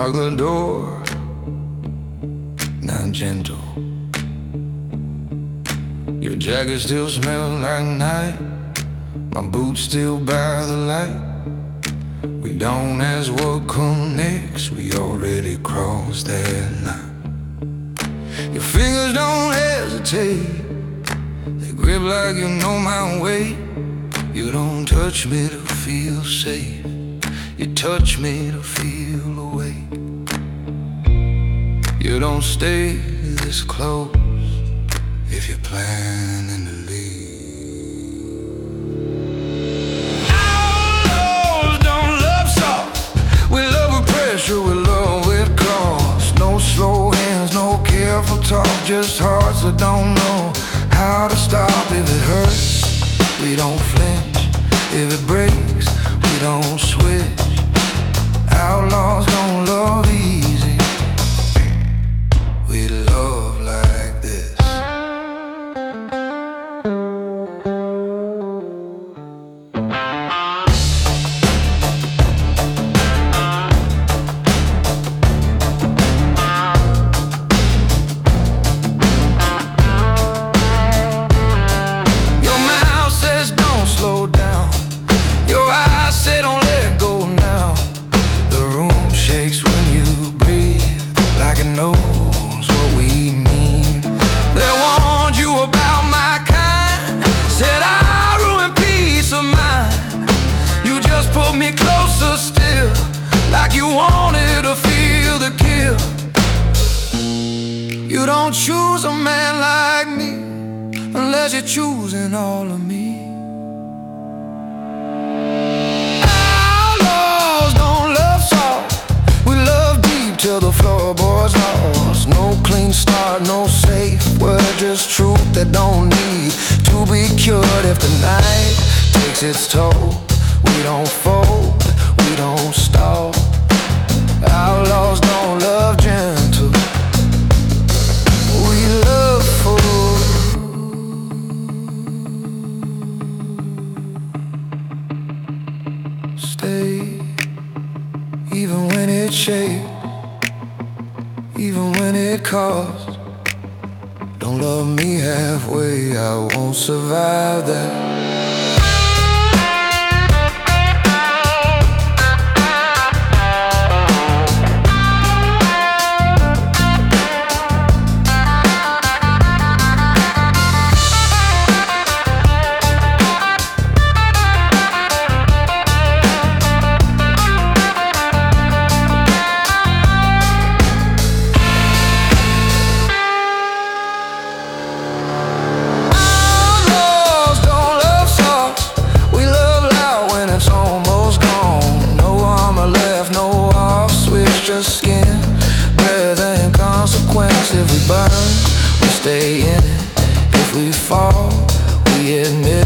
lock the door, not gentle. Your jacket still smells like night, my boots still bear the light. We don't ask what comes next, we already crossed that line. Your fingers don't hesitate, they grip like you know my weight. You don't touch me to feel safe, you touch me to feel awake. You don't stay this close if you're planning to leave. Outlaws don't love soft, we love with pressure, we love with claws. No slow hands, no careful talk, just hearts that don't know how to stop. If it hurts, we don't flinch, if it breaks, we don't switch. Outlaws don't love easy, we love like this. Your mouth says don't slow down, your eyes say don't let go now. The room shakes when you breathe, like it knows what we mean. They warned you about my kind, said I ruin peace of mind. You just put me closer still, like you wanted to feel the kill. You don't choose a man like me unless you're choosing all of me. Outlaws don't love soft, we love deep till the floorboards lost. No clean start, no safe word, just truth that don't need to be cured. If the night takes its toll, we don't fold, we don't stall. Outlaws don't love gentle, we love full. Stay, even when it shakes, even when it costs. Don't love me halfway, I won't survive that. Just skin, breath and consequence. If we burn, we stay in it. If we fall, we admit